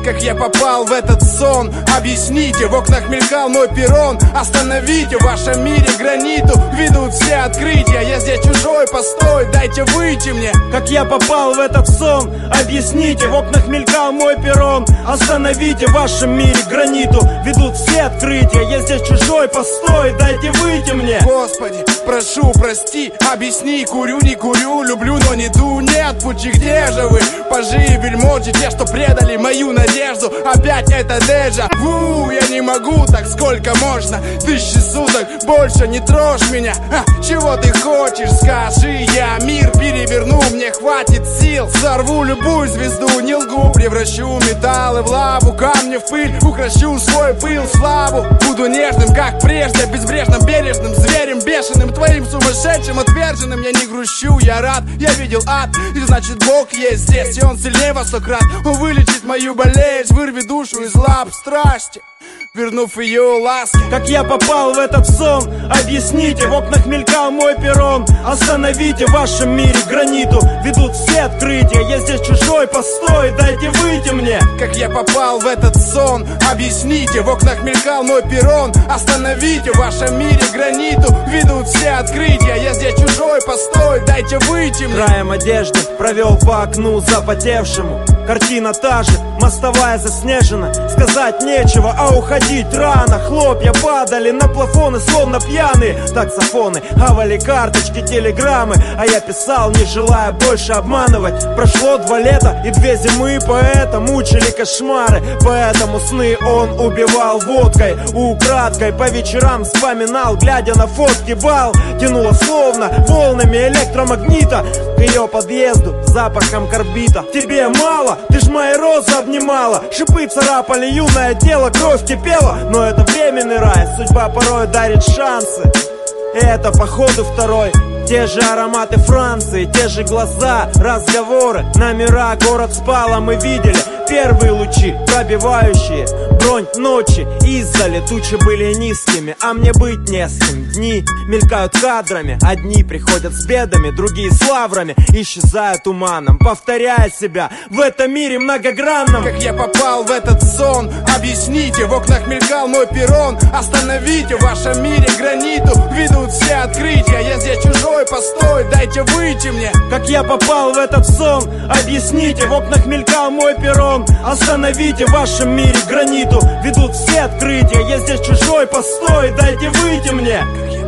как я попал в этот сон. Объясните, в окнах мелькал мой перрон. Остановите, в вашем мире граниту ведут все открытия. Я здесь чужой, постой, дайте выйти мне. Как я попал в этот сон, объясните, в окнах мелькал мой перрон. Остановите, в вашем мире граниту ведут все открытия. Я здесь чужой, постой, дайте выйти мне. Господи, прошу, прости, объясни, курю, не курю, люблю, но не ту, нет пути, где же вы? Пажи и вельможи, те, что предали мою надежду. Опять это дежа ву, я не могу так, сколько можно? 1000 суток, больше не трожь меня. Чего ты хочешь, скажи, я мир переверну. Мне хватит сил, сорву любую звезду. Не лгу, превращу металлы в лаву, камни в пыль, укращу свой пыл, славу. Буду нежным, как прежде, безбрежным, бережным, зверем бешеным, твоим сумасшедшим, отверженным. Я не грущу, я рад, я видел ад, и значит Бог есть здесь, и Он сильнее во 100 крат. Он вылечит мою болезнь, вырвет душу из лап страсти, вернув ее ласки. Как я попал в этот сон, объясните, в окнах мелькал мой перрон. Остановите, в вашем мире граниту ведут все открытия. Я здесь чужой, постой, дайте выйти мне. Как я попал в этот сон, объясните, в окнах мелькал мой перрон. Остановите, в вашем мире граниту ведут все открытия. Я здесь чужой, постой, дайте выйти мне. Краем одежды провел по окну запотевшему. Картина та же, мостовая заснежена. Сказать нечего, а уходить рано. Хлопья падали на плафоны, словно пьяные таксофоны. Хавали карточки, телеграммы, а я писал, не желая больше обманывать. Прошло 2 лета и 2 зимы, поэта мучили кошмары. Поэтому сны он убивал водкой. Украдкой по вечерам вспоминал, глядя на фотки бал. Тянуло словно волнами электромагнита к ее подъезду запахом карбита. Тебе мало? Ты ж мои розы обнимала. Шипы царапали юное тело, кровь кипела. Но это временный рай, судьба порой дарит шансы. И это походу второй. Те же ароматы Франции, те же глаза, разговоры, номера, город спал, а мы видели первые лучи, пробивающие бронь ночи. Издали тучи были низкими, а мне быть не с кем. Дни мелькают кадрами, одни приходят с бедами, другие с лаврами, исчезают туманом, повторяя себя в этом мире многогранном. Как я попал в этот сон, объясните, в окнах мелькал мой перрон. Остановите, в вашем мире граниту ведут все открытия. Я здесь чужой, постой, дайте выйти мне. Как я попал в этот сон, объясните, в окнах мелькал мой перрон. Остановите, в вашем мире граниту ведут все открытия. Я здесь чужой, постой, дайте выйти мне.